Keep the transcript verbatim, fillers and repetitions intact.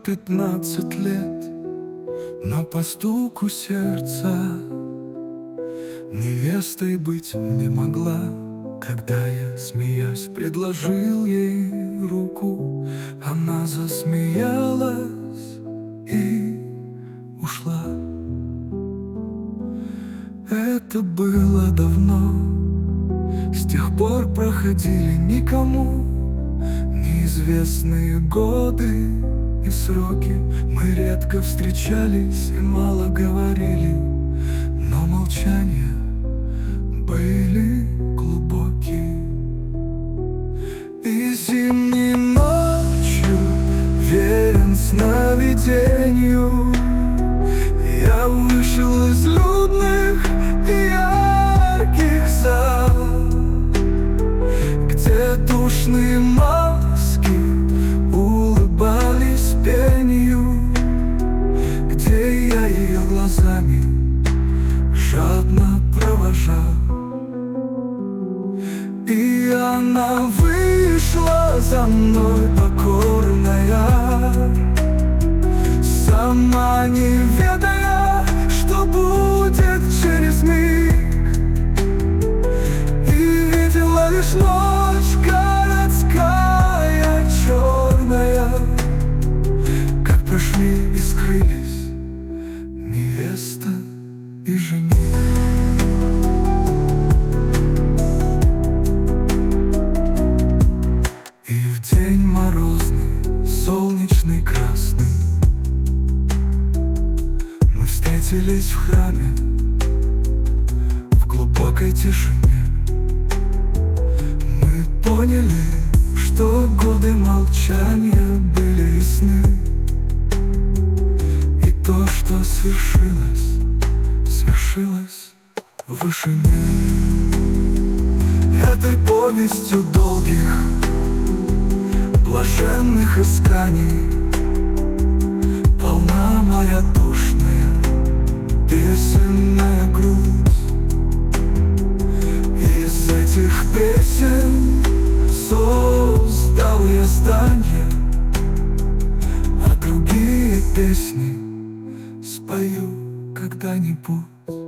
пятнадцать лет, но по стуку сердца невестой быть не могла. Когда я, смеясь, предложил ей руку, она засмеялась и ушла. Это было давно, с тех пор проходили никому неизвестные годы и сроки. Мы редко встречались и мало говорили, но молчания были глубокие. И зимней ночью, верен сновидению, я вышел из людных и ярких зал, где душные маски улыбались пенью, где я ее глазами жадно провожал. И она вышла за мной покорная, сама не ведая, что будет через миг. И видела лишь ночь городская черная, как прошли и скрылись невеста и жених. День морозный, солнечный, красный, мы встретились в храме в глубокой тишине. Мы поняли, что годы молчания были ясны, и то, что свершилось, свершилось в вышине. Этой повестью долгих блаженных исканий полна моя душная песенная грудь. Из этих песен создал я здание, а другие песни спою когда-нибудь.